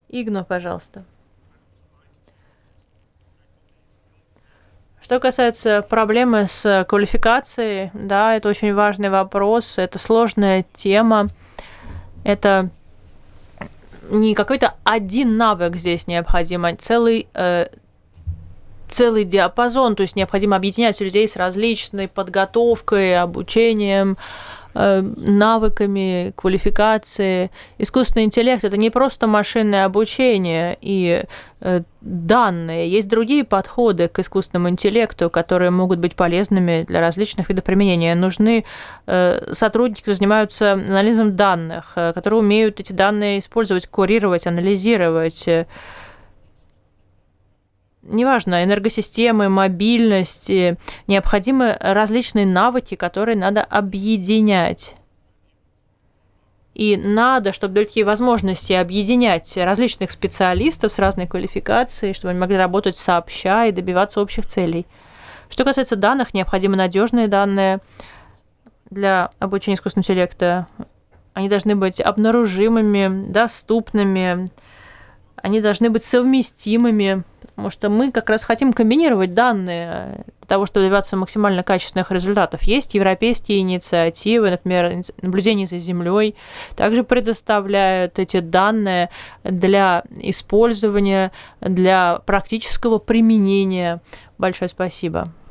Игну, пожалуйста. Что касается проблемы с квалификацией, да, это очень важный вопрос, это сложная тема, это не какой-то один навык здесь необходим, а целый диапазон, то есть необходимо объединять людей с различной подготовкой, обучением, навыками, квалификацией. Искусственный интеллект — это не просто машинное обучение и данные. Есть другие подходы к искусственному интеллекту, которые могут быть полезными для различных видов применения. Нужны сотрудники, которые занимаются анализом данных, которые умеют эти данные использовать, курировать, анализировать. Неважно, энергосистемы, мобильность, необходимы различные навыки, которые надо объединять. И надо, чтобы были такие возможности объединять различных специалистов с разной квалификацией, чтобы они могли работать сообща и добиваться общих целей. Что касается данных, необходимы надежные данные для обучения искусственного интеллекта. Они должны быть обнаружимыми, доступными, они должны быть совместимыми, потому что мы как раз хотим комбинировать данные для того, чтобы добиваться максимально качественных результатов. Есть европейские инициативы, например, наблюдение за Землей, также предоставляют эти данные для использования, для практического применения. Большое спасибо.